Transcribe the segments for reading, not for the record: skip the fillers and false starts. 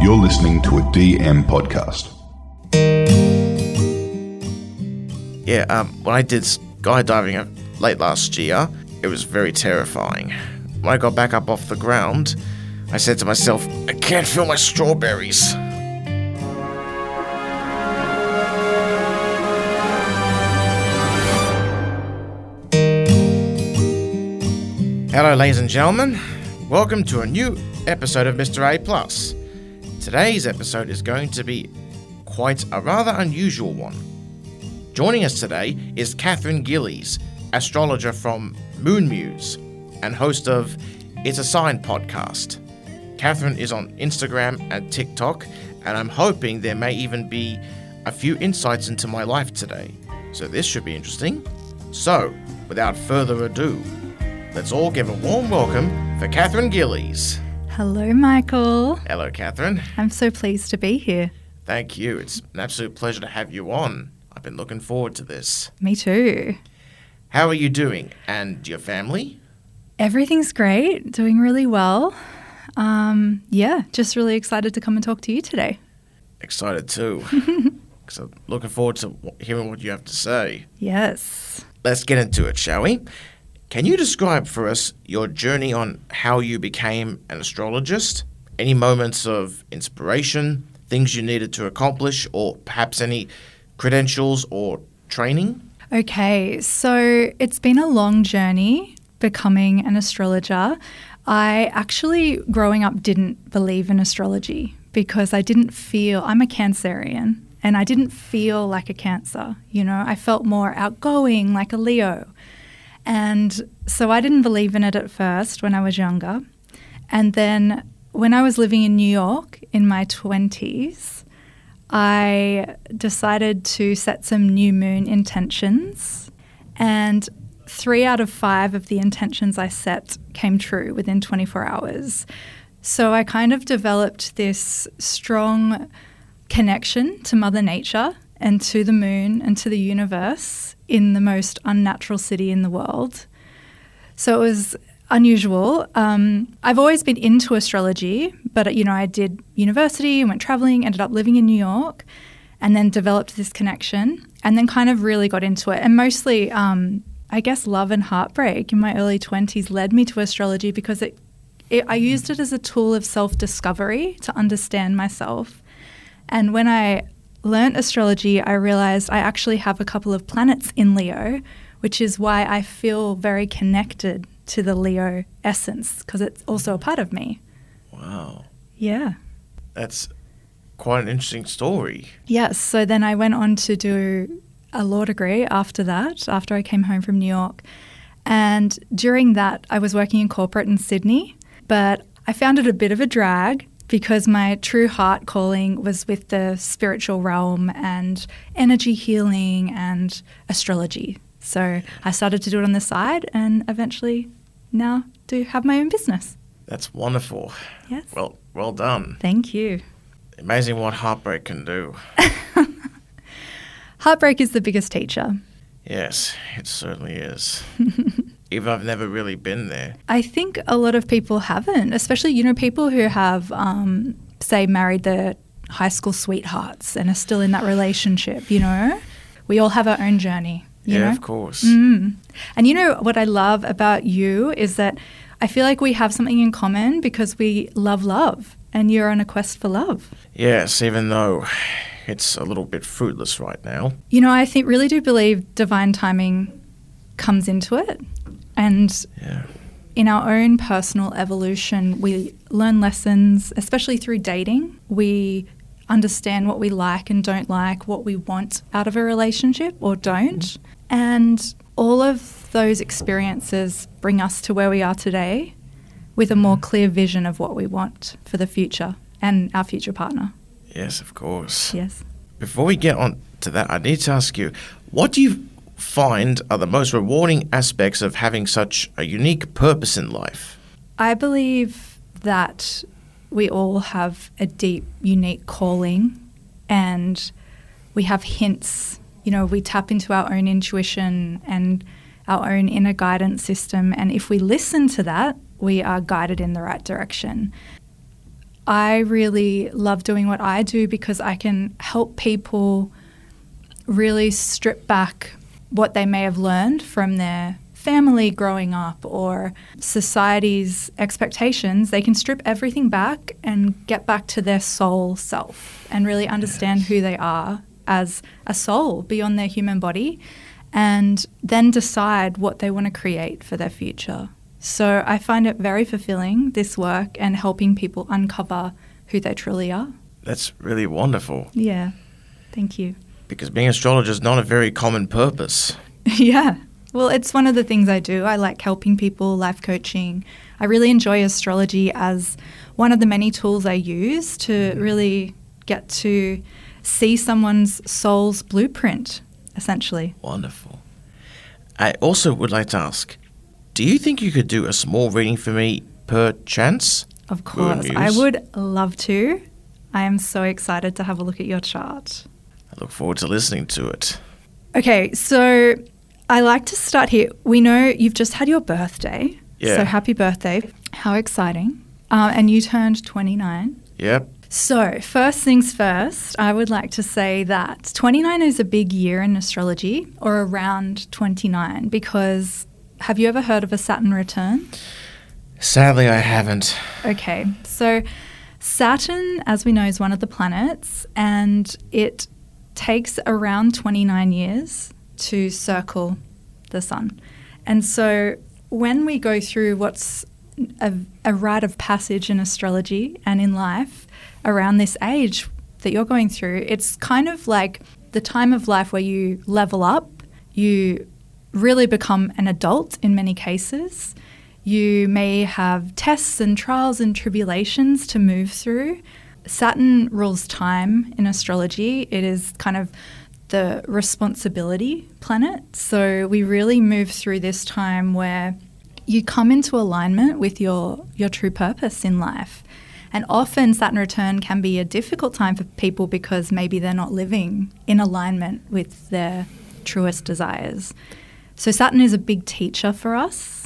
You're listening to a DM podcast. Yeah, when I did skydiving late last year, it was very terrifying. When I got back up off the ground, I said to myself, I can't feel my strawberries. Hello, ladies and gentlemen. Welcome to a new episode of Mr. A+. Today's episode is going to be quite a rather unusual one. Joining us today is Catherine Gillies, astrologer from Moon Muse and host of It's a Sign podcast. Catherine is on Instagram and TikTok, and I'm hoping there may even be a few insights into my life today. So this should be interesting. So, without further ado, let's all give a warm welcome for Catherine Gillies. Hello, Michael. Hello, Catherine. I'm so pleased to be here. Thank you. It's an absolute pleasure to have you on. I've been looking forward to this. Me too. How are you doing? And your family? Everything's great. Doing really well. Just really excited to come and talk to you today. Excited too. So looking forward to hearing what you have to say. Yes. Let's get into it, shall we? Can you describe for us your journey on how you became an astrologist? Any moments of inspiration, things you needed to accomplish, or perhaps any credentials or training? Okay, so it's been a long journey becoming an astrologer. I actually, growing up, didn't believe in astrology because I'm a Cancerian, and I didn't feel like a Cancer. You know, I felt more outgoing, like a Leo. And so I didn't believe in it at first when I was younger. And then when I was living in New York in my 20s, I decided to set some new moon intentions. And 3 out of 5 of the intentions I set came true within 24 hours. So I kind of developed this strong connection to Mother Nature and to the moon and to the universe in the most unnatural city in the world. So it was unusual. I've always been into astrology, but, I did university and went traveling, ended up living in New York, and then developed this connection and then kind of really got into it. And mostly, I guess, love and heartbreak in my early 20s led me to astrology because I used it as a tool of self-discovery to understand myself. And when I learnt astrology, I realized I actually have a couple of planets in Leo, which is why I feel very connected to the Leo essence, because it's also a part of me. Wow. Yeah. That's quite an interesting story. Yes. So then I went on to do a law degree after that, after I came home from New York. And during that, I was working in corporate in Sydney, but I found it a bit of a drag because my true heart calling was with the spiritual realm and energy healing and astrology. So I started to do it on the side and eventually now do have my own business. That's wonderful. Yes. Well done. Thank you. Amazing what heartbreak can do. Heartbreak is the biggest teacher. Yes, it certainly is. Even I've never really been there. I think a lot of people haven't, especially, people who have, say, married their high school sweethearts and are still in that relationship, We all have our own journey. You know? Of course. Mm. And what I love about you is that I feel like we have something in common because we love, and you're on a quest for love. Yes, even though it's a little bit fruitless right now. I really do believe divine timing comes into it. And in our own personal evolution, we learn lessons, especially through dating. We understand what we like and don't like, what we want out of a relationship or don't. And all of those experiences bring us to where we are today with a more clear vision of what we want for the future and our future partner. Yes, of course. Yes. Before we get on to that, I need to ask you, what do you find are the most rewarding aspects of having such a unique purpose in life? I believe that we all have a deep, unique calling, and we have hints. We tap into our own intuition and our own inner guidance system, and if we listen to that, we are guided in the right direction. I really love doing what I do because I can help people really strip back what they may have learned from their family growing up or society's expectations. They can strip everything back and get back to their soul self and really understand who they are as a soul beyond their human body, and then decide what they want to create for their future. So I find it very fulfilling, this work, and helping people uncover who they truly are. That's really wonderful. Yeah, thank you. Because being an astrologer is not a very common purpose. Yeah. Well, it's one of the things I do. I like helping people, life coaching. I really enjoy astrology as one of the many tools I use to really get to see someone's soul's blueprint, essentially. Wonderful. I also would like to ask, do you think you could do a small reading for me per chance? Of course. I would love to. I am so excited to have a look at your chart. I look forward to listening to it. Okay, so I like to start here. We know you've just had your birthday. Yeah. So happy birthday. How exciting. And you turned 29. Yep. So first things first, I would like to say that 29 is a big year in astrology, or around 29, because have you ever heard of a Saturn return? Sadly, I haven't. Okay, so Saturn, as we know, is one of the planets, and it takes around 29 years to circle the sun. And so when we go through what's a rite of passage in astrology and in life around this age that you're going through, it's kind of like the time of life where you level up, you really become an adult in many cases. You may have tests and trials and tribulations to move through. Saturn rules time in astrology. It is kind of the responsibility planet. So we really move through this time where you come into alignment with your true purpose in life. And often Saturn return can be a difficult time for people because maybe they're not living in alignment with their truest desires. So Saturn is a big teacher for us.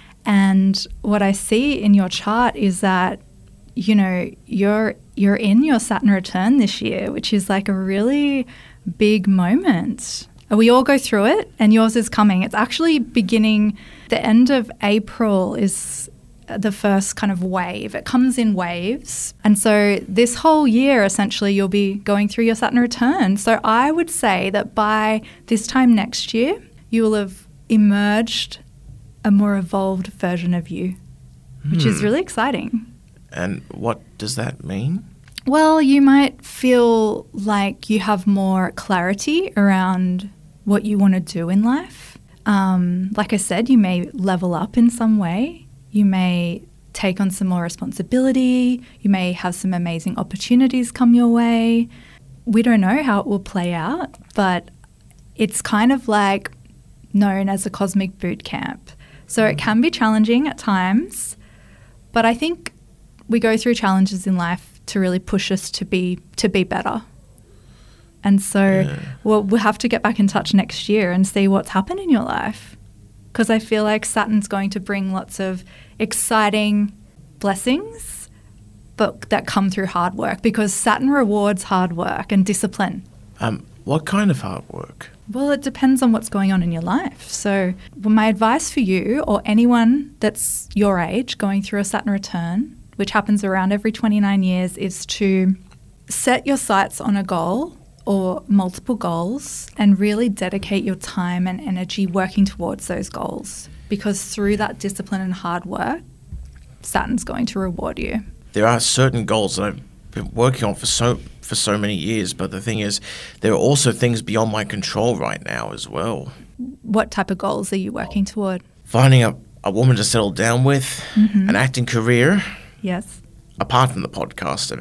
And what I see in your chart is that, you know, you're in your Saturn return this year, which is like a really big moment. We all go through it, and yours is coming. It's actually beginning, the end of April is the first kind of wave. It comes in waves. And so this whole year, essentially, you'll be going through your Saturn return. So I would say that by this time next year, you will have emerged a more evolved version of you, which is really exciting. And what does that mean? Well, you might feel like you have more clarity around what you want to do in life. Like I said, you may level up in some way. You may take on some more responsibility. You may have some amazing opportunities come your way. We don't know how it will play out, but it's kind of like known as a cosmic boot camp. So it can be challenging at times, but I think we go through challenges in life to really push us to be better. And so we'll have to get back in touch next year and see what's happened in your life, because I feel like Saturn's going to bring lots of exciting blessings, but that come through hard work, because Saturn rewards hard work and discipline. What kind of hard work? Well, it depends on what's going on in your life. So my advice for you, or anyone that's your age going through a Saturn return, which happens around every 29 years, is to set your sights on a goal or multiple goals and really dedicate your time and energy working towards those goals, because through that discipline and hard work, Saturn's going to reward you. There are certain goals that I've been working on for so many years, but the thing is, there are also things beyond my control right now as well. What type of goals are you working toward? Finding a woman to settle down with, an acting career. Yes. Apart from the podcast,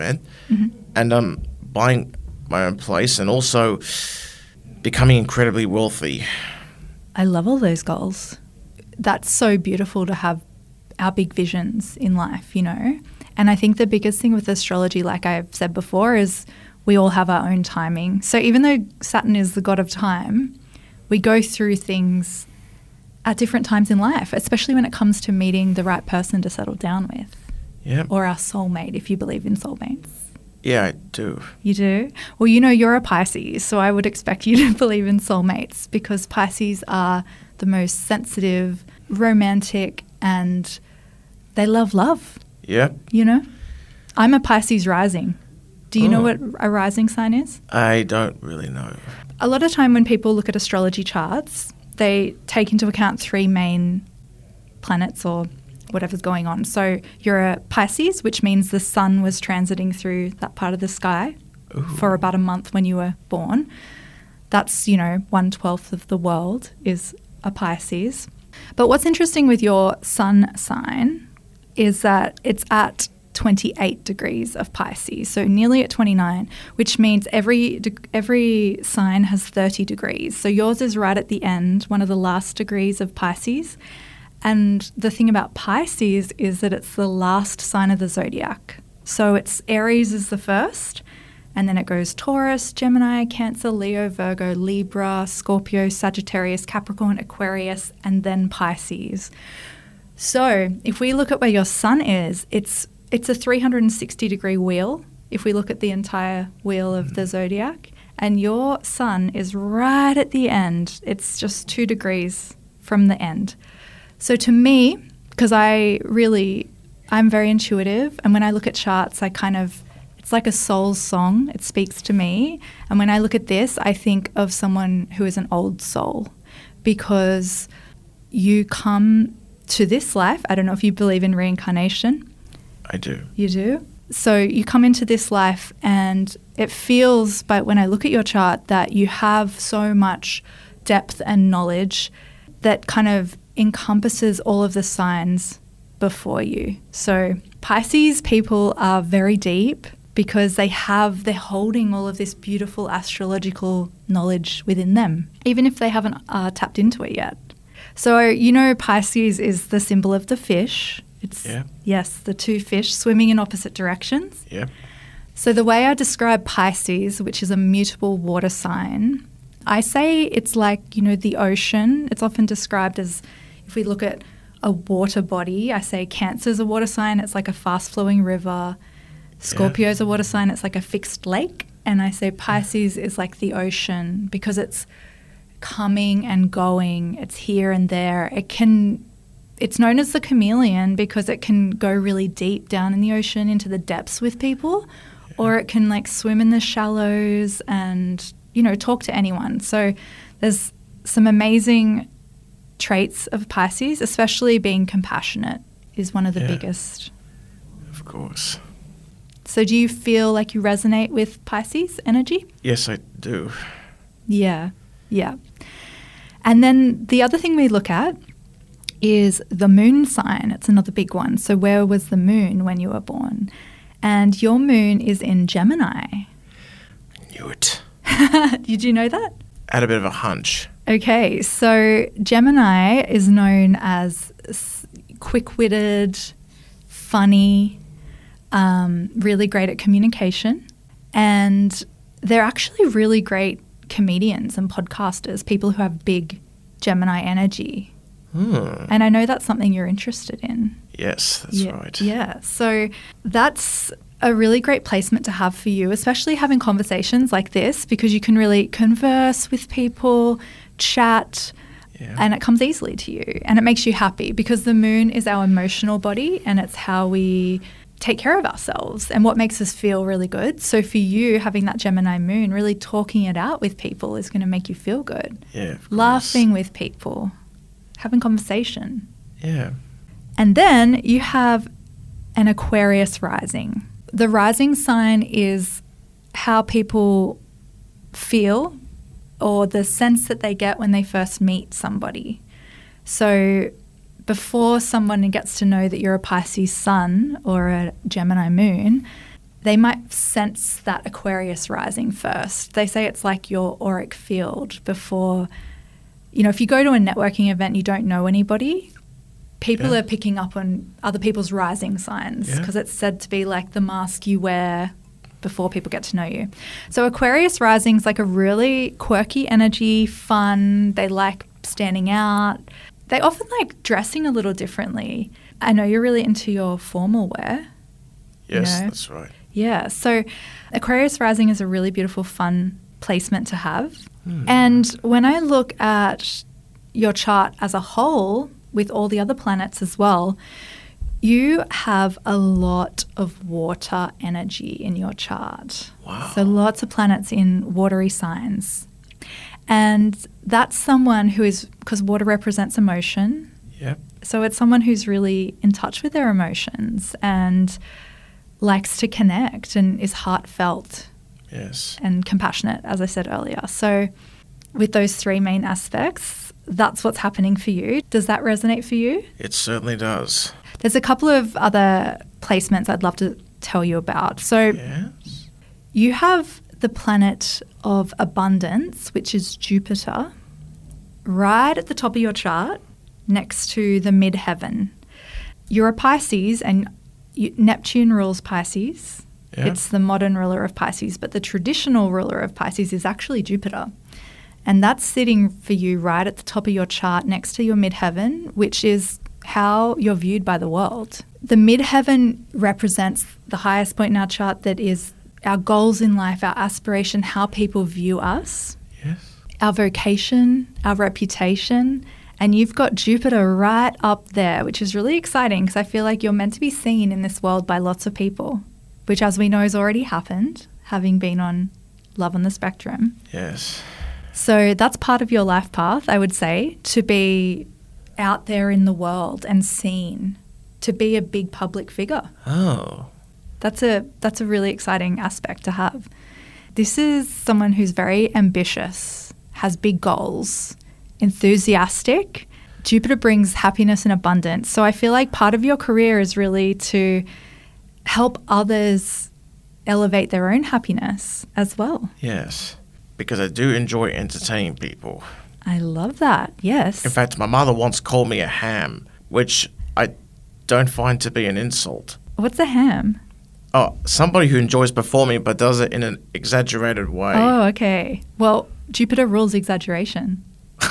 and buying my own place, and also becoming incredibly wealthy. I love all those goals. That's so beautiful to have our big visions in life, you know. And I think the biggest thing with astrology, like I've said before, is we all have our own timing. So even though Saturn is the god of time, we go through things at different times in life, especially when it comes to meeting the right person to settle down with. Yep. or our soulmate, if you believe in soulmates. Yeah, I do. You do? Well, you know, you're a Pisces, so I would expect you to believe in soulmates because Pisces are the most sensitive, romantic, and they love love, Yep. you know? I'm a Pisces rising. Do you know what a rising sign is? I don't really know. A lot of time when people look at astrology charts, they take into account 3 main planets or whatever's going on. So you're a Pisces, which means the sun was transiting through that part of the sky for about a month when you were born. That's, 1/12 of the world is a Pisces. But what's interesting with your sun sign is that it's at 28 degrees of Pisces, so nearly at 29, which means every sign has 30 degrees. So yours is right at the end, one of the last degrees of Pisces. And the thing about Pisces is that it's the last sign of the zodiac. So it's Aries is the first, and then it goes Taurus, Gemini, Cancer, Leo, Virgo, Libra, Scorpio, Sagittarius, Capricorn, Aquarius, and then Pisces. So if we look at where your sun is, it's a 360-degree wheel if we look at the entire wheel of the zodiac, and your sun is right at the end. It's just 2 degrees from the end. So to me, because I'm very intuitive, and when I look at charts, it's like a soul's song. It speaks to me. And when I look at this, I think of someone who is an old soul, because you come to this life. I don't know if you believe in reincarnation. I do. You do? So you come into this life and it feels, but when I look at your chart, that you have so much depth and knowledge that kind of encompasses all of the signs before you. So Pisces people are very deep because they're holding all of this beautiful astrological knowledge within them, even if they haven't tapped into it yet. So, Pisces is the symbol of the fish. Yes, the 2 fish swimming in opposite directions. Yeah. So the way I describe Pisces, which is a mutable water sign, I say it's like, the ocean. It's often described as, if we look at a water body, I say Cancer's a water sign. It's like a fast-flowing river. Scorpio's a water sign. It's like a fixed lake. And I say Pisces is like the ocean because it's coming and going. It's here and there. It's known as the chameleon because it can go really deep down in the ocean into the depths with people, or it can swim in the shallows and, talk to anyone. So there's some amazing traits of Pisces, especially being compassionate is one of the biggest. Of course. So do you feel like you resonate with Pisces energy? Yes, I do. Yeah. And then the other thing we look at is the moon sign. It's another big one. So where was the moon when you were born? And your moon is in Gemini. I knew it. Did you know that? I had a bit of a hunch. Okay, so Gemini is known as quick-witted, funny, really great at communication, and they're actually really great comedians and podcasters, people who have big Gemini energy. And I know that's something you're interested in. Yes, that's right. Yeah, so that's a really great placement to have for you, especially having conversations like this, because you can really converse with people, chat, and it comes easily to you and it makes you happy because the moon is our emotional body and it's how we take care of ourselves and what makes us feel really good. So for you, having that Gemini moon, really talking it out with people is going to make you feel good. Yeah, of course. Laughing with people, having conversation. Yeah. And then you have an Aquarius rising. The rising sign is how people feel or the sense that they get when they first meet somebody. So before someone gets to know that you're a Pisces sun or a Gemini moon, they might sense that Aquarius rising first. They say it's like your auric field before, if you go to a networking event and you don't know anybody, people are picking up on other people's rising signs because it's said to be like the mask you wear before people get to know you. So Aquarius rising is like a really quirky energy, fun. They like standing out. They often like dressing a little differently. I know you're really into your formal wear. Yes, you know? that's right. Yeah. So Aquarius rising is a really beautiful, fun placement to have. And when I look at your chart as a whole, with all the other planets as well, you have a lot of water energy in your chart. Wow. So lots of planets in watery signs. And that's someone who is, because water represents emotion, Yep. so it's someone who's really in touch with their emotions and likes to connect and is heartfelt Yes. and compassionate, as I said earlier. So with those three main aspects, that's what's happening for you. Does that resonate for you? It certainly does. There's a couple of other placements I'd love to tell you about. So Yes. you have the planet of abundance, which is Jupiter, right at the top of your chart next to the midheaven. You're a Pisces and Neptune rules Pisces. Yeah. It's the modern ruler of Pisces, but the traditional ruler of Pisces is actually Jupiter. And that's sitting for you right at the top of your chart next to your midheaven, which is how you're viewed by the world. The midheaven represents the highest point in our chart, that is our goals in life, our aspiration, how people view us, Yes. our vocation, our reputation. And you've got Jupiter right up there, which is really exciting because I feel like you're meant to be seen in this world by lots of people, which, as we know, has already happened, having been on Love on the Spectrum. Yes. So that's part of your life path, I would say, to be out there in the world and seen, to be a big public figure. Oh. That's a really exciting aspect to have. This is someone who's very ambitious, has big goals, enthusiastic. Jupiter brings happiness and abundance. So I feel like part of your career is really to help others elevate their own happiness as well. Yes. Because I do enjoy entertaining people. I love that. Yes. In fact, my mother once called me a ham, which I don't find to be an insult. What's a ham? Oh, somebody who enjoys performing but does it in an exaggerated way. Oh, okay. Well, Jupiter rules exaggeration.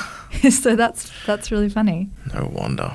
So that's really funny. No wonder.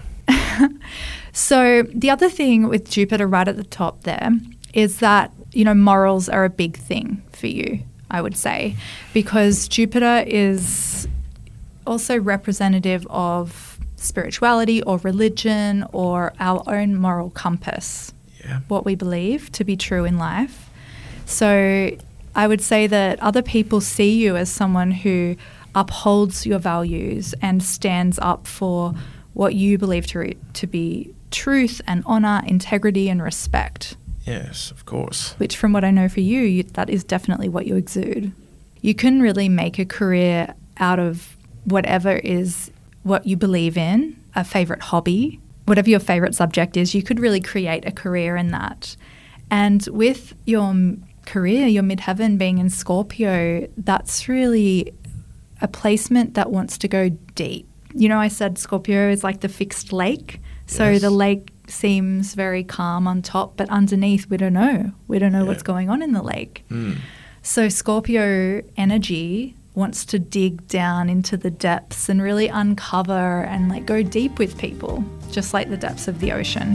So the other thing with Jupiter right at the top there is that, you know, morals are a big thing for you, I would say, because Jupiter is also representative of spirituality or religion or our own moral compass, Yeah. what we believe to be true in life. So I would say that other people see you as someone who upholds your values and stands up for what you believe to be truth and honour, integrity and respect, Yes, of course. which from what I know for you, that is definitely what you exude. You can really make a career out of whatever is what you believe in, a favourite hobby, whatever your favourite subject is, you could really create a career in that. And with your career, your midheaven being in Scorpio, that's really a placement that wants to go deep. You know, I said Scorpio is like the fixed lake. So Yes. the lake seems very calm on top, but underneath we don't know. We don't know what's going on in the lake. So Scorpio energy wants to dig down into the depths and really uncover and like go deep with people, just like the depths of the ocean.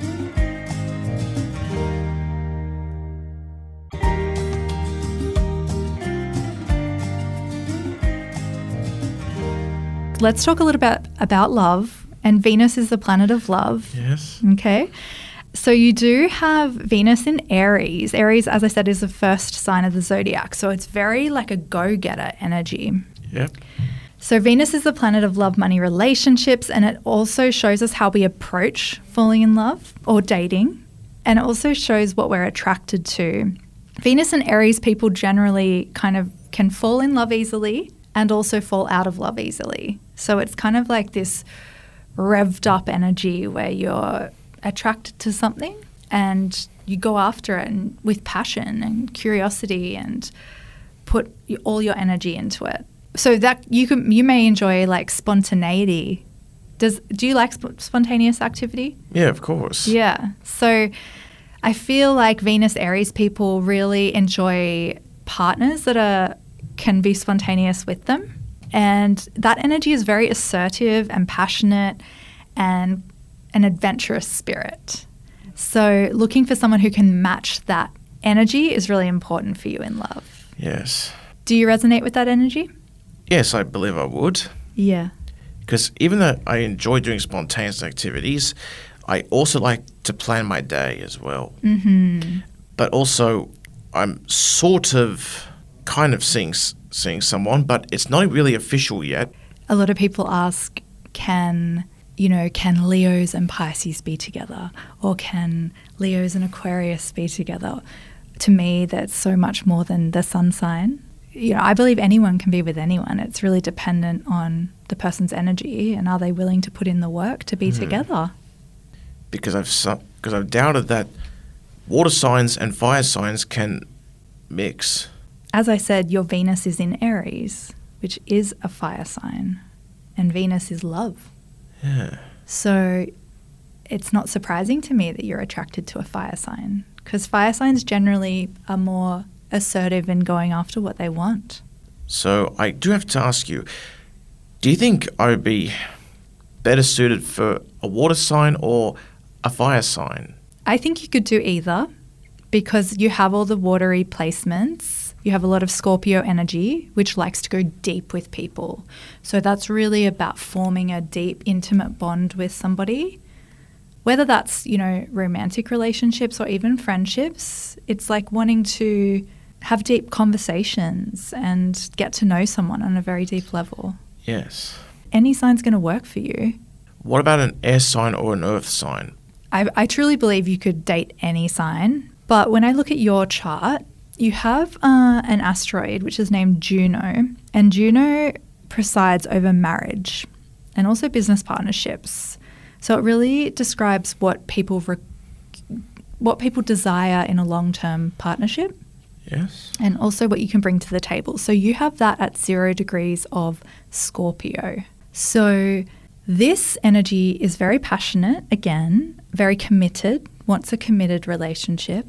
Let's talk a little bit about love. And Venus is the planet of love. Yes. Okay. So you do have Venus in Aries. Aries, as I said, is the first sign of the zodiac. So it's very like a go-getter energy. Yep. So Venus is the planet of love, money, relationships, and it also shows us how we approach falling in love or dating. And it also shows what we're attracted to. Venus and Aries people generally kind of can fall in love easily and also fall out of love easily. So it's kind of like this revved up energy where you're attracted to something and you go after it and with passion and curiosity and put all your energy into it. So that you may enjoy like spontaneity. Do you like spontaneous activity? Yeah, of course. Yeah. So I feel like Venus Aries people really enjoy partners that can be spontaneous with them. And that energy is very assertive and passionate and an adventurous spirit. So looking for someone who can match that energy is really important for you in love. Yes. Do you resonate with that energy? Yes, I believe I would. Yeah. Because even though I enjoy doing spontaneous activities, I also like to plan my day as well. Mm-hmm. But also, I'm sort of kind of seeing someone, but it's not really official yet. A lot of people ask, can Leos and Pisces be together? Or can Leos and Aquarius be together? To me, that's so much more than the sun sign. I believe anyone can be with anyone. It's really dependent on the person's energy and are they willing to put in the work to be together. Because I've doubted that water signs and fire signs can mix. As I said, your Venus is in Aries, which is a fire sign, and Venus is love. Yeah. So it's not surprising to me that you're attracted to a fire sign, because fire signs generally are more assertive in going after what they want. So I do have to ask you, do you think I would be better suited for a water sign or a fire sign? I think you could do either, because you have all the watery placements. You have a lot of Scorpio energy, which likes to go deep with people. So that's really about forming a deep, intimate bond with somebody. Whether that's, romantic relationships or even friendships, it's like wanting to have deep conversations and get to know someone on a very deep level. Yes. Any sign's going to work for you. What about an air sign or an earth sign? I truly believe you could date any sign. But when I look at your chart, you have an asteroid which is named Juno. And Juno presides over marriage and also business partnerships. So it really describes what people desire in a long-term partnership. Yes. And also what you can bring to the table. So you have that at 0 degrees of Scorpio. So this energy is very passionate, again, very committed, wants a committed relationship,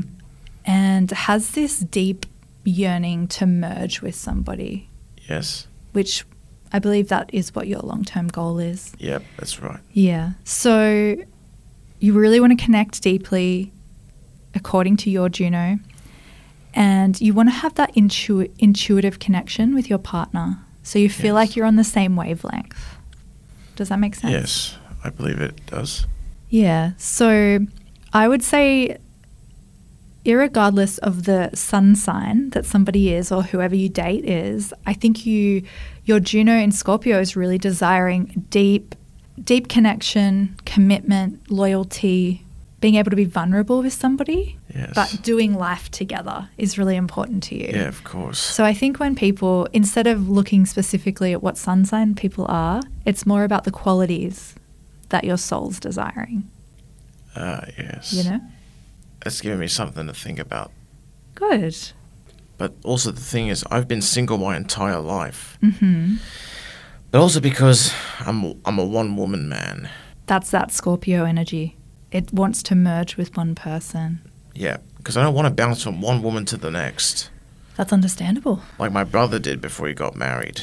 and has this deep yearning to merge with somebody. Yes. Which I believe that is what your long-term goal is. Yep, that's right. Yeah. So you really want to connect deeply according to your Juno. And you want to have that intuitive connection with your partner. So you feel like you're on the same wavelength. Does that make sense? Yes, I believe it does. Yeah. So I would say, irregardless of the sun sign that somebody is or whoever you date is, I think your Juno in Scorpio is really desiring deep connection, commitment, loyalty, being able to be vulnerable with somebody, but doing life together is really important to you. Yeah, of course. So I think when people, instead of looking specifically at what sun sign people are, it's more about the qualities that your soul's desiring. Yes. That's given me something to think about. Good. But also the thing is, I've been single my entire life. Mm-hmm. But also because I'm a one-woman man. That's that Scorpio energy. It wants to merge with one person. Yeah, because I don't want to bounce from one woman to the next. That's understandable. Like my brother did before he got married.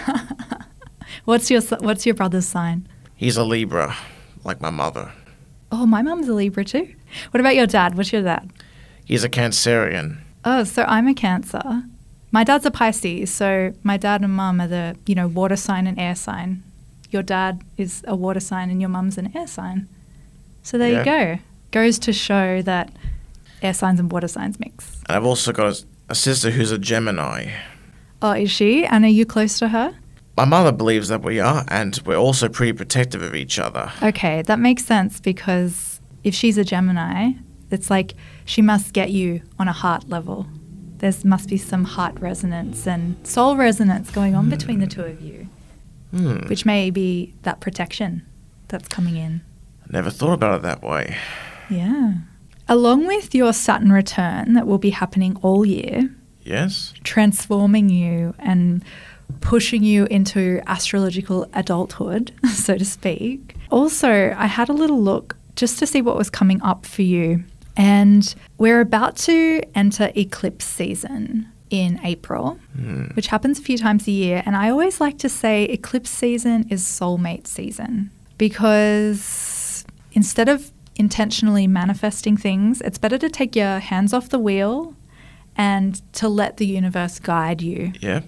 What's your brother's sign? He's a Libra, like my mother. Oh, my mum's a Libra too. What about your dad? What's your dad? He's a Cancerian. Oh, so I'm a Cancer. My dad's a Pisces, so my dad and mum are the, water sign and air sign. Your dad is a water sign and your mum's an air sign. So there you go. Goes to show that air signs and water signs mix. And I've also got a sister who's a Gemini. Oh, is she? And are you close to her? My mother believes that we are, and we're also pretty protective of each other. Okay, that makes sense, because if she's a Gemini, it's like she must get you on a heart level. There must be some heart resonance and soul resonance going on between the two of you, which may be that protection that's coming in. Never thought about it that way. Yeah. Along with your Saturn return that will be happening all year. Yes. Transforming you and pushing you into astrological adulthood, so to speak. Also, I had a little look just to see what was coming up for you. And we're about to enter eclipse season in April, which happens a few times a year. And I always like to say eclipse season is soulmate season, because instead of intentionally manifesting things, it's better to take your hands off the wheel and to let the universe guide you. Yeah.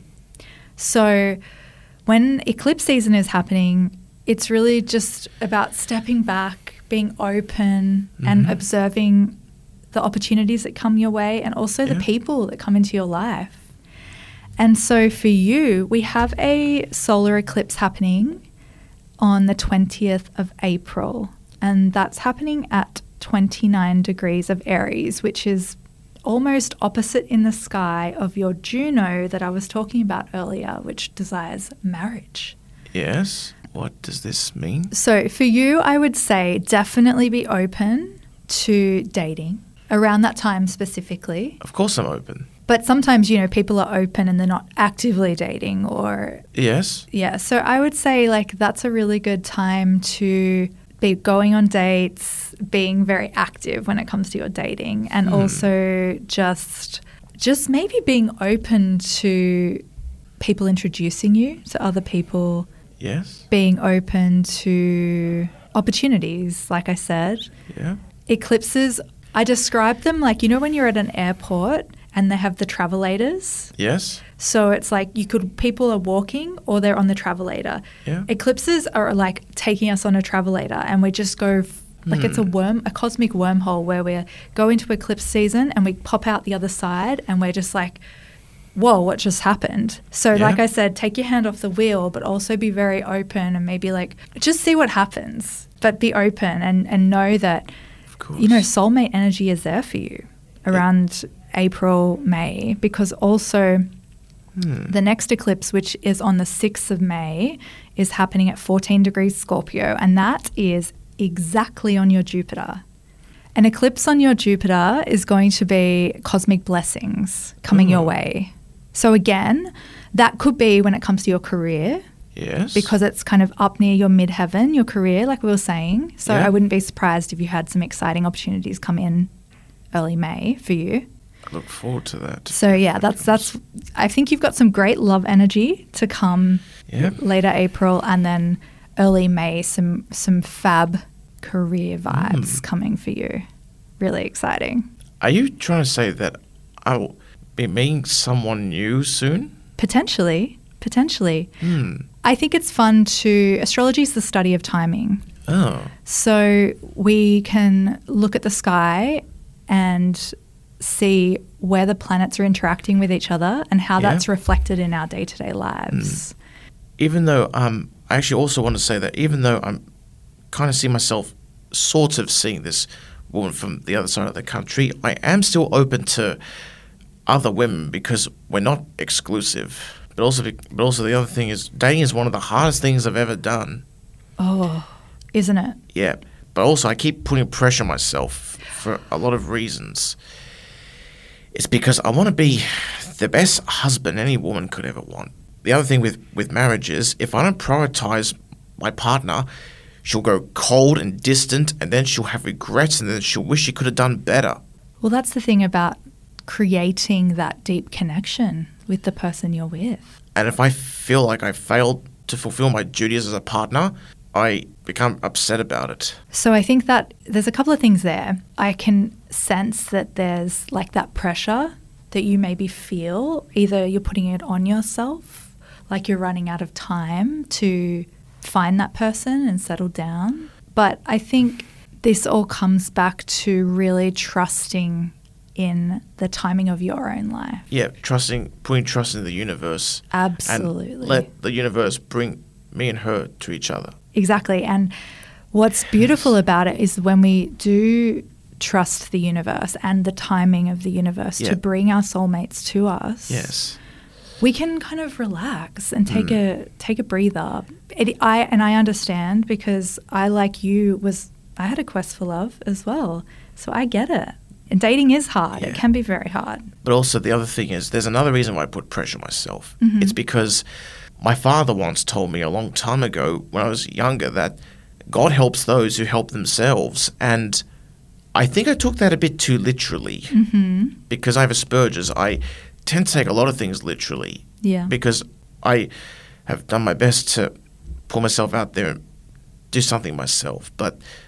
So when eclipse season is happening, it's really just about stepping back, being open and observing the opportunities that come your way and also the people that come into your life. And so for you, we have a solar eclipse happening on the 20th of April, and that's happening at 29 degrees of Aries, which is almost opposite in the sky of your Juno that I was talking about earlier, which desires marriage. Yes. What does this mean? So for you, I would say definitely be open to dating around that time specifically. Of course I'm open. But sometimes, you know, people are open and they're not actively dating or... Yes. Yeah. So I would say like that's a really good time to be going on dates, being very active when it comes to your dating, and also just maybe being open to people introducing you to other people. Yes. Being open to opportunities, like I said. Yeah. Eclipses, I describe them like, you know, when you're at an airport and they have the travelators. Yes. So it's like people are walking or they're on the travelator. Yeah. Eclipses are like taking us on a travelator and we just go like it's a cosmic wormhole where we go into eclipse season and we pop out the other side and we're just like, whoa, what just happened? So like I said, take your hand off the wheel, but also be very open and maybe like just see what happens, but be open and know that, Of course. you know, soulmate energy is there for you around April, May, because also the next eclipse, which is on the 6th of May, is happening at 14 degrees Scorpio, and that is exactly on your Jupiter. An eclipse on your Jupiter is going to be cosmic blessings coming your way. So again, that could be when it comes to your career. Yes. Because it's kind of up near your midheaven, your career, like we were saying. So Yeah. I wouldn't be surprised if you had some exciting opportunities come in early May for you. I look forward to that. So yeah, that's. I think you've got some great love energy to come later April, and then early May, some fab career vibes coming for you. Really exciting. Are you trying to say that I will be meeting someone new soon? Potentially. I think it's fun to. Astrology is the study of timing. Oh. So we can look at the sky and see where the planets are interacting with each other and how that's reflected in our day-to-day lives. Even though I actually also want to say that even though I'm kind of see myself sort of seeing this woman from the other side of the country, I am still open to other women because we're not exclusive. But also the other thing is dating is one of the hardest things I've ever done. Oh, isn't it? Yeah. But also I keep putting pressure on myself for a lot of reasons. It's because I want to be the best husband any woman could ever want. The other thing with marriage is if I don't prioritize my partner, she'll go cold and distant, and then she'll have regrets, and then she'll wish she could have done better. Well, that's the thing about creating that deep connection with the person you're with. And if I feel like I failed to fulfill my duties as a partner, I become upset about it. So I think that there's a couple of things there. I can sense that there's like that pressure that you maybe feel. Either you're putting it on yourself, like you're running out of time to find that person and settle down. But I think this all comes back to really trusting in the timing of your own life. Yeah, putting trust in the universe. Absolutely. And let the universe bring me and her to each other. Exactly. And what's beautiful about it is when we do trust the universe and the timing of the universe to bring our soulmates to us. Yes. We can kind of relax and take a breather. I understand because I, like you, I had a quest for love as well. So I get it. And dating is hard. Yeah. It can be very hard. But also the other thing is there's another reason why I put pressure on myself. It's because my father once told me a long time ago when I was younger that God helps those who help themselves. And I think I took that a bit too literally because I have Asperger's. I tend to take a lot of things literally because I have done my best to pull myself out there and do something myself. But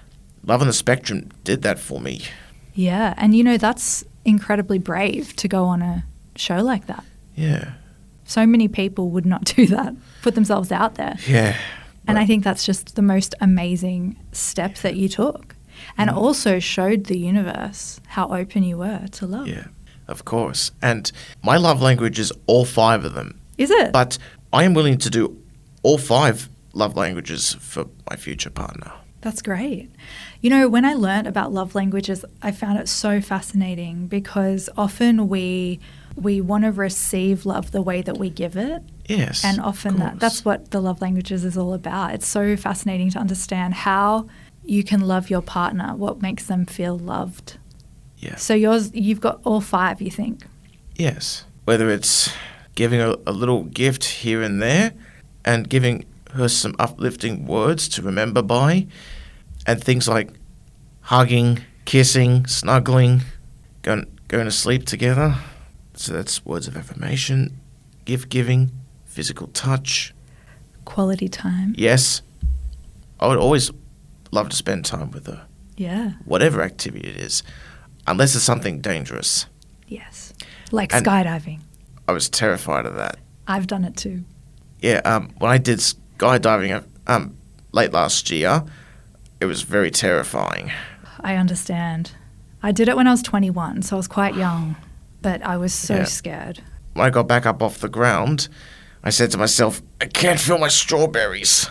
Love on the Spectrum did that for me. Yeah. And, that's incredibly brave to go on a show like that. Yeah. So many people would not do that, put themselves out there. Yeah. And I think that's just the most amazing step that you took. And also showed the universe how open you were to love. Yeah, of course. And my love language is all 5 of them. Is it? But I am willing to do all 5 love languages for my future partner. That's great. When I learned about love languages, I found it so fascinating because often we want to receive love the way that we give it. Yes. And often that's what the love languages is all about. It's so fascinating to understand how you can love your partner, what makes them feel loved. Yeah. So you've got all 5, you think? Yes. Whether it's giving a little gift here and there and giving her some uplifting words to remember by, and things like hugging, kissing, snuggling, going to sleep together. So that's words of affirmation, gift giving, physical touch. Quality time. Yes. I would always love to spend time with her. Yeah. Whatever activity it is, unless it's something dangerous. Yes. Like And- skydiving. I was terrified of that. I've done it too. Yeah, when I did skydiving late last year, it was very terrifying. I understand. I did it when I was 21, so I was quite young, but I was so Yeah. scared. When I got back up off the ground, I said to myself, I can't feel my strawberries.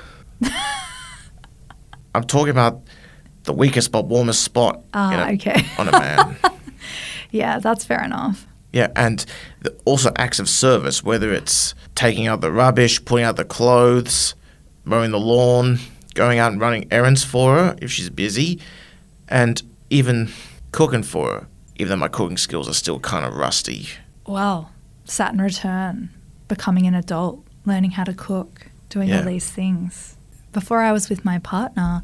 I'm talking about the weakest but warmest spot Okay. on a man. Yeah, that's fair enough. Yeah, and also acts of service, whether it's taking out the rubbish, putting out the clothes, mowing the lawn, going out and running errands for her if she's busy, and even cooking for her, even though my cooking skills are still kind of rusty. Well, Saturn return, becoming an adult, learning how to cook, doing Yeah. all these things. Before I was with my partner,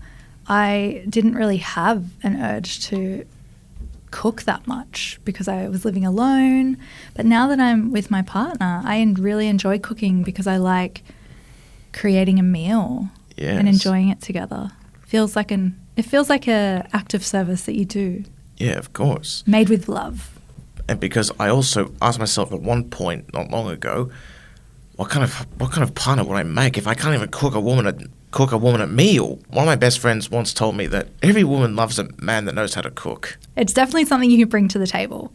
I didn't really have an urge to cook that much because I was living alone. But now that I'm with my partner, I really enjoy cooking because I like creating a meal and Yes. enjoying it together. It feels like a act of service that you do, Yeah, of course. made with love. And because I also asked myself at one point not long ago, what kind of partner would I make if I can't even cook a woman a meal? One of my best friends once told me that every woman loves a man that knows how to cook. It's definitely something you can bring to the table.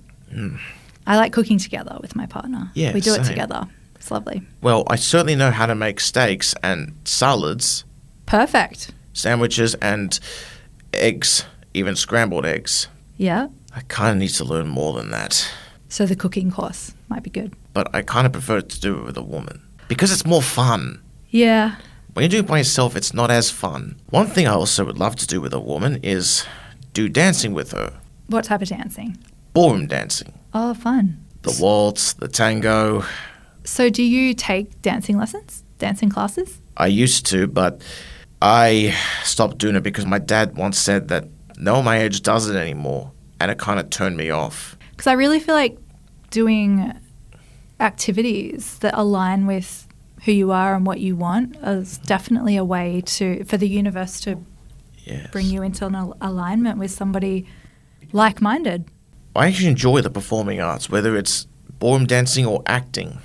I like cooking together with my partner. Yeah, we do it same. together. It's lovely. Well, I certainly know how to make steaks and salads, Perfect. sandwiches and eggs, even scrambled eggs. Yeah. I kind of need to learn more than that. So the cooking course might be good. But I kind of prefer to do it with a woman because it's more fun. Yeah. When you do it by yourself, it's not as fun. One thing I also would love to do with a woman is do dancing with her. What type of dancing? Ballroom dancing. Oh, fun. The waltz, the tango. So do you take dancing lessons? Dancing classes? I used to, but I stopped doing it because my dad once said that no one my age does it anymore. And it kind of turned me off. Because I really feel like doing activities that align with who you are and what you want is definitely a way for the universe to Yes. bring you into an alignment with somebody like-minded. I actually enjoy the performing arts, whether it's ballroom dancing or acting.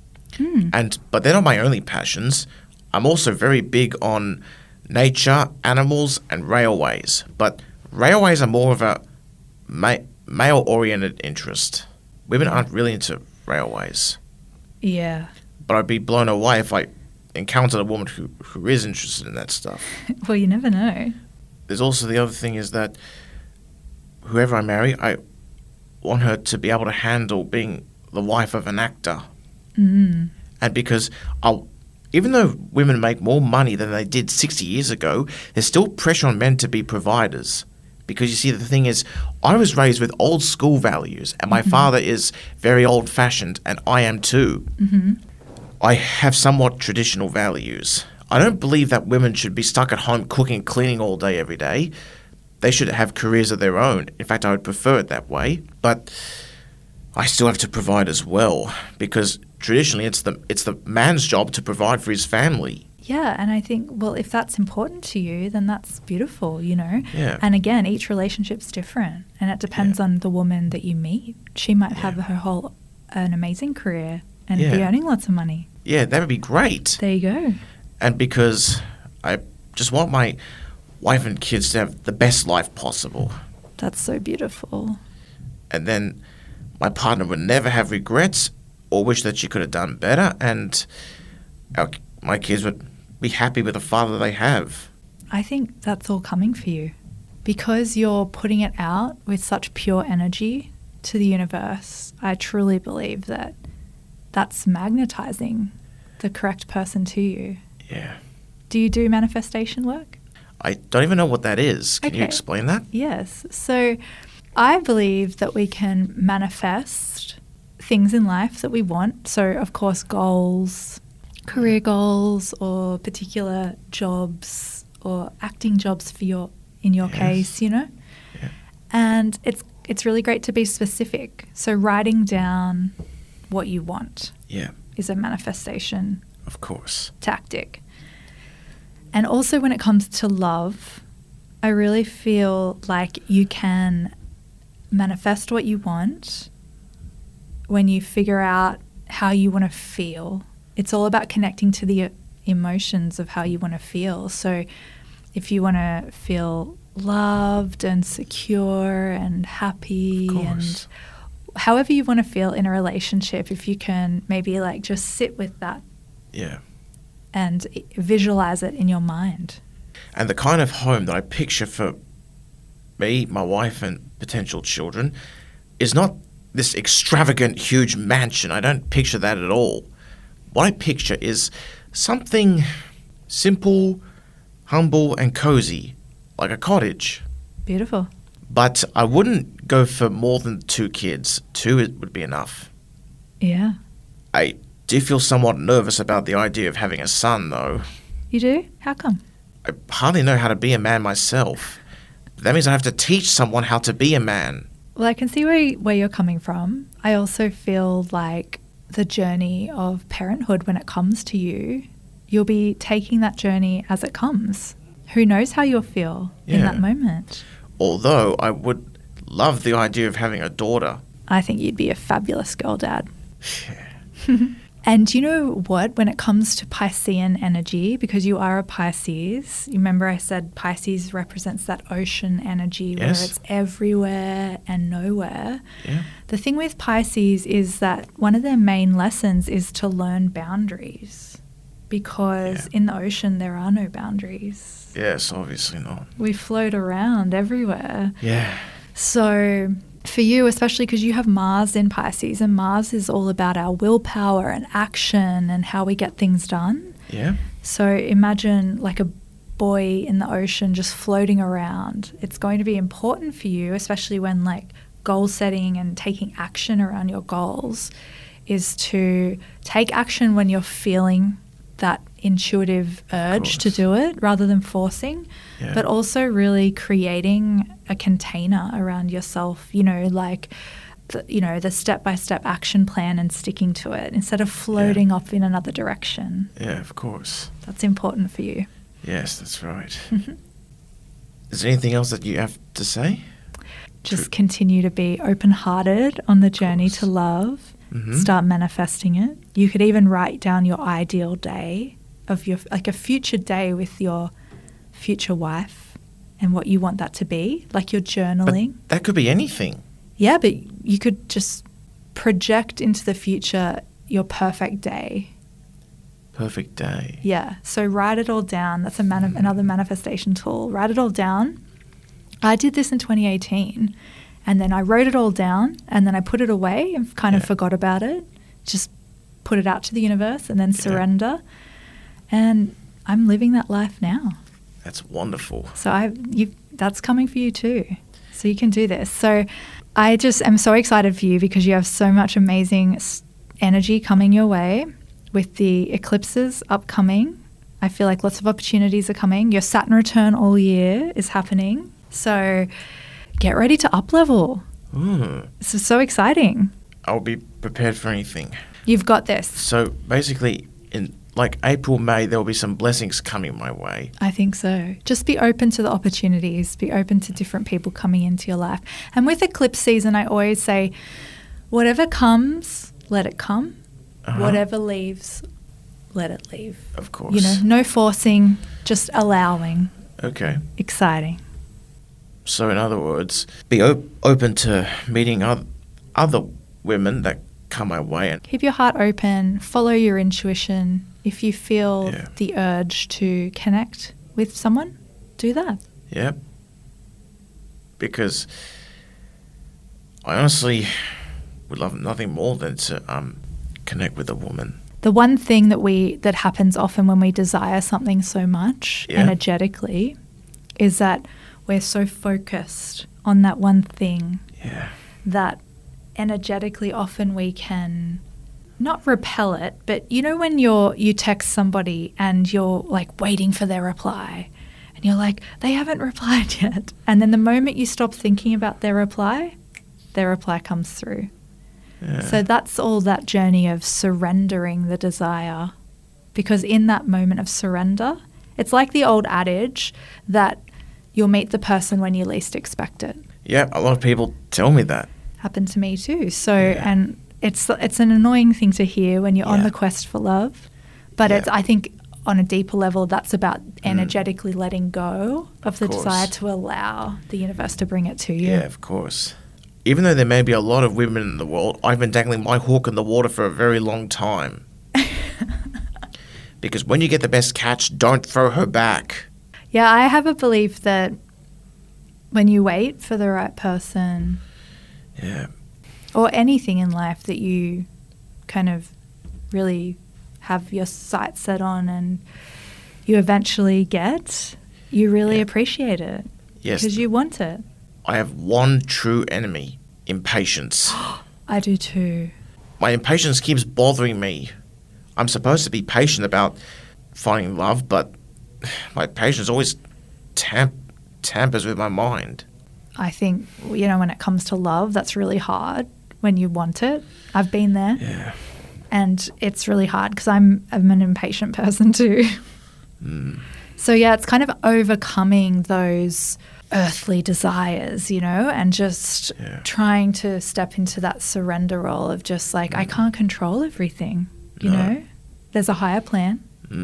But they're not my only passions. I'm also very big on nature, animals, and railways. But railways are more of a male-oriented interest. Women aren't really into railways. Yeah. But I'd be blown away if I encountered a woman who is interested in that stuff. Well, you never know. There's also the other thing is that whoever I marry, I want her to be able to handle being the wife of an actor. And because even though women make more money than they did 60 years ago, there's still pressure on men to be providers. Because you see, the thing is, I was raised with old school values, and my father is very old-fashioned, and I am too. I have somewhat traditional values. I don't believe that women should be stuck at home cooking and cleaning all day, every day. They should have careers of their own. In fact, I would prefer it that way. But I still have to provide as well, because traditionally it's the man's job to provide for his family. Yeah, and I think, well, if that's important to you, then that's beautiful, you know? Yeah. And again, each relationship's different, and it depends on the woman that you meet. She might have an amazing career and be earning lots of money. Yeah, that would be great. There you go. And because I just want my wife and kids to have the best life possible. That's so beautiful. And then my partner would never have regrets or wish that she could have done better, and my kids would be happy with the father they have. I think that's all coming for you because you're putting it out with such pure energy to the universe. I truly believe that that's magnetizing the correct person to you. Yeah. Do you do manifestation work? I don't even know what that is. Can you explain that? Yes. So I believe that we can manifest things in life that we want. So, of course, goals, career goals, or particular jobs or acting jobs in your case, you know. Yeah. And it's really great to be specific. So writing down what you want is a manifestation, of course, tactic. And also when it comes to love, I really feel like you can manifest what you want when you figure out how you want to feel. It's all about connecting to the emotions of how you want to feel. So if you want to feel loved and secure and happy and however you want to feel in a relationship, if you can maybe like just sit with that and visualize it in your mind. And the kind of home that I picture for me, my wife and potential children is not this extravagant huge mansion. I don't picture that at all. What I picture is something simple, humble and cozy, like a cottage. Beautiful. But I wouldn't go for more than 2 kids. 2 would be enough. Yeah. I do feel somewhat nervous about the idea of having a son, though. You do? How come? I hardly know how to be a man myself. That means I have to teach someone how to be a man. Well, I can see where you're coming from. I also feel like the journey of parenthood, when it comes to you, you'll be taking that journey as it comes. Who knows how you'll feel in that moment? Although I would love the idea of having a daughter. I think you'd be a fabulous girl dad. And you know what? When it comes to Piscean energy, because you are a Pisces, you remember I said Pisces represents that ocean energy where it's everywhere and nowhere. Yeah. The thing with Pisces is that one of their main lessons is to learn boundaries because in the ocean there are no boundaries. Yes, obviously not. We float around everywhere. Yeah. So for you, especially because you have Mars in Pisces, and Mars is all about our willpower and action and how we get things done. Yeah. So imagine like a buoy in the ocean just floating around. It's going to be important for you, especially when like goal setting and taking action around your goals, is to take action when you're feeling that intuitive urge to do it rather than forcing, but also really creating a container around yourself, you know, like the step-by-step action plan and sticking to it instead of floating off in another direction. Yeah, of course. That's important for you. Yes, that's right. Is there anything else that you have to say? Just continue to be open-hearted on the journey to love. Start manifesting it. You could even write down your ideal day of your, like a future day with your future wife and what you want that to be, like your journaling. But that could be anything. Yeah, but you could just project into the future your perfect day. Perfect day. Yeah. So write it all down. That's another manifestation tool. Write it all down. I did this in 2018. And then I wrote it all down and then I put it away and kind of forgot about it. Just put it out to the universe and then surrender. And I'm living that life now. That's wonderful. So that's coming for you too. So you can do this. So I just am so excited for you because you have so much amazing energy coming your way with the eclipses upcoming. I feel like lots of opportunities are coming. Your Saturn return all year is happening. So get ready to up-level. This is so exciting. I'll be prepared for anything. You've got this. So basically, in like April, May, there will be some blessings coming my way. I think so. Just be open to the opportunities, be open to different people coming into your life. And with eclipse season, I always say, whatever comes, let it come. Whatever leaves, let it leave. Of course. You know, no forcing, just allowing. Okay. Exciting. So in other words, be open to meeting other women that come my way. And Keep your heart open, follow your intuition. If you feel Yeah. the urge to connect with someone, do that. yeah. Because I honestly would love nothing more than to connect with a woman. The one thing that happens often when we desire something so much Yeah. energetically is that we're so focused on that one thing Yeah. that energetically often we can not repel it, but you know when you text somebody and you're like waiting for their reply and you're like, they haven't replied yet. And then the moment you stop thinking about their reply comes through. Yeah. So that's all that journey of surrendering the desire, because in that moment of surrender, it's like the old adage that you'll meet the person when you least expect it. Yeah, a lot of people tell me that. Happened to me too. So, Yeah. and it's an annoying thing to hear when you're on Yeah. the quest for love, but Yeah. I think on a deeper level, that's about energetically letting go of the course. desire to allow the universe to bring it to you. Yeah, of course. Even though there may be a lot of women in the world, I've been dangling my hook in the water for a very long time. Because when you get the best catch, don't throw her back. Yeah, I have a belief that when you wait for the right person Yeah. or anything in life that you kind of really have your sights set on and you eventually get, you really Yeah. appreciate it. Yes. Because you want it. I have one true enemy, impatience. I do too. My impatience keeps bothering me. I'm supposed to be patient about finding love, but my patience always tampers with my mind. I think, you know, when it comes to love, that's really hard when you want it. I've been there. Yeah. And it's really hard because I'm an impatient person too. So yeah, it's kind of overcoming those earthly desires, you know, and just Yeah. trying to step into that surrender role of just like, I can't control everything, you No. know. There's a higher plan.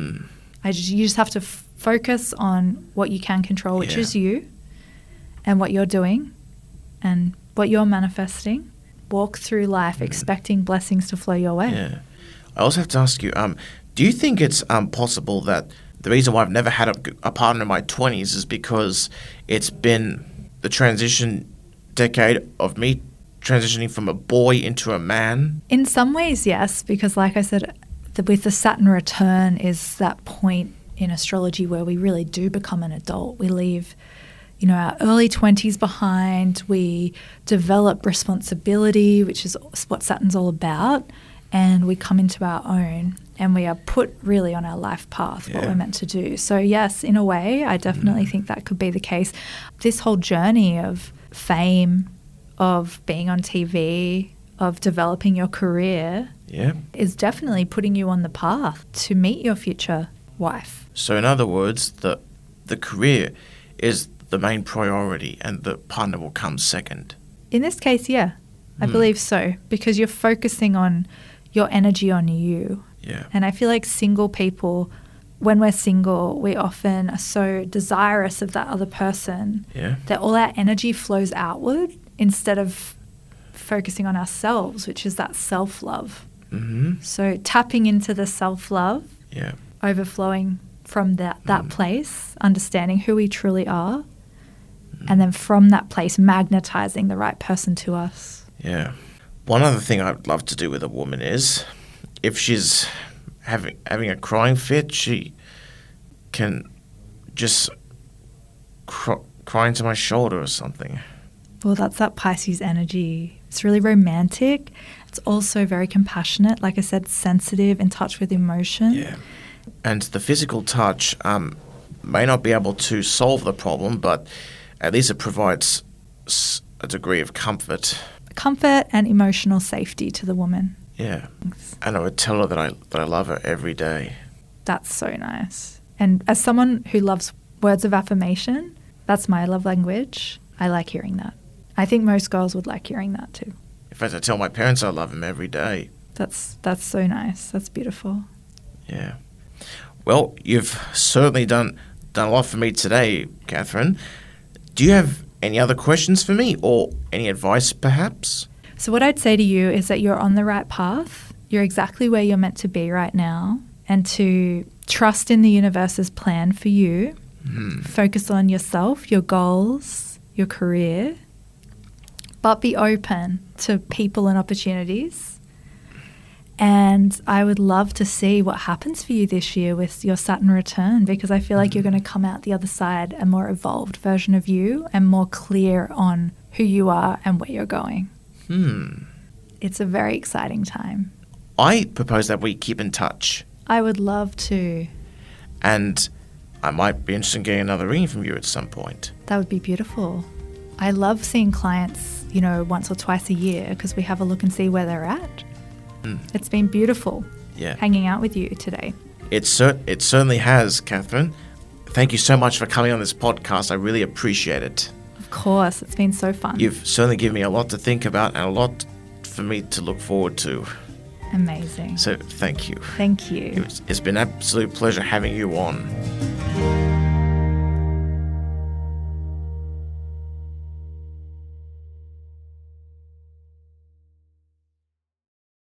You just have to focus on what you can control, which Yeah. is you and what you're doing and what you're manifesting. Walk through life expecting blessings to flow your way. Yeah. I also have to ask you, do you think it's possible that the reason why I've never had a partner in my 20s is because it's been the transition decade of me transitioning from a boy into a man? In some ways, yes, because like I said, with the Saturn return is that point in astrology where we really do become an adult. We leave, you know, our early 20s behind. We develop responsibility, which is what Saturn's all about, and we come into our own and we are put really on our life path, what Yeah. we're meant to do. So yes, in a way, I definitely think that could be the case. This whole journey of fame, of being on TV, of developing your career Yeah. is definitely putting you on the path to meet your future wife. So in other words, the career is the main priority and the partner will come second. In this case, yeah, I believe so, because you're focusing on your energy on you. Yeah. And I feel like single people, when we're single, we often are so desirous of that other person Yeah. that all our energy flows outward instead of focusing on ourselves, which is that self-love. Mm-hmm. So tapping into the self-love, Yeah. overflowing from that place, understanding who we truly are, and then from that place magnetizing the right person to us. Yeah. One other thing I'd love to do with a woman is if she's having a crying fit, she can just cry into my shoulder or something. Well, that's that Pisces energy. It's really romantic. It's also very compassionate. Like I said, sensitive, in touch with emotion. Yeah. And the physical touch may not be able to solve the problem, but at least it provides a degree of comfort. Comfort and emotional safety to the woman. Yeah. And I would tell her that I love her every day. That's so nice. And as someone who loves words of affirmation, that's my love language. I like hearing that. I think most girls would like hearing that too. In fact, I tell my parents I love them every day. That's so nice. That's beautiful. Yeah. Well, you've certainly done a lot for me today, Catherine. Do you have any other questions for me or any advice perhaps? So what I'd say to you is that you're on the right path. You're exactly where you're meant to be right now, and to trust in the universe's plan for you. Focus on yourself, your goals, your career, but be open to people and opportunities. And I would love to see what happens for you this year with your Saturn return, because I feel like you're going to come out the other side a more evolved version of you and more clear on who you are and where you're going. It's a very exciting time. I propose that we keep in touch. I would love to. And I might be interested in getting another reading from you at some point. That would be beautiful. I love seeing clients, once or twice a year, because we have a look and see where they're at. It's been beautiful hanging out with you today. It certainly has, Catherine. Thank you so much for coming on this podcast. I really appreciate it. Of course, it's been so fun. You've certainly given me a lot to think about and a lot for me to look forward to. Amazing. So thank you. Thank you. It's been an absolute pleasure having you on.